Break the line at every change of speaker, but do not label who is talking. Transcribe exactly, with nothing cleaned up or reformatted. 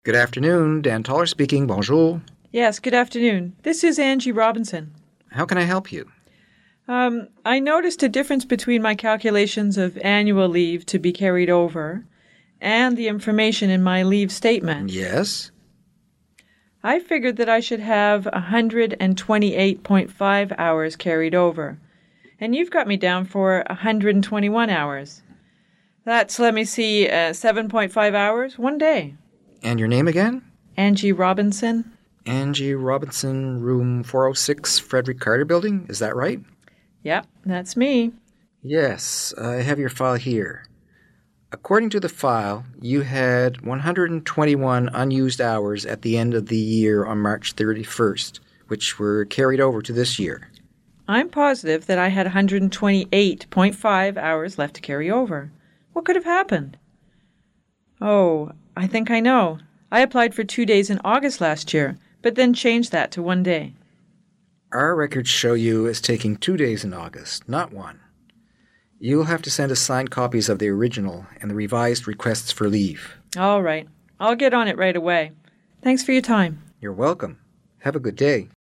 Good afternoon. Dan Toller speaking. Bonjour.
Yes, good afternoon. This is Angie Robinson.
How can I help you?
Um, I noticed a difference between my calculations of annual leave to be carried over and the information in my leave statement.
Yes?
I figured that I should have one hundred twenty-eight point five hours carried over, and you've got me down for one hundred twenty-one hours. That's, let me see, uh, seven point five hours, one day.
And your name again?
Angie Robinson.
Angie Robinson, room four oh six, Frederick Carter Building. Is that right?
Yep, that's me.
Yes, I have your file here. According to the file, you had one hundred twenty-one unused hours at the end of the year on March thirty-first, which were carried over to this year.
I'm positive that I had one hundred twenty-eight point five hours left to carry over. What could have happened? Oh, I think I know. I applied for two days in August last year, but then changed that to one day.
Our records show you as taking two days in August, not one. You'll have to send us signed copies of the original and the revised requests for leave.
All right. I'll get on it right away. Thanks for your time.
You're welcome. Have a good day.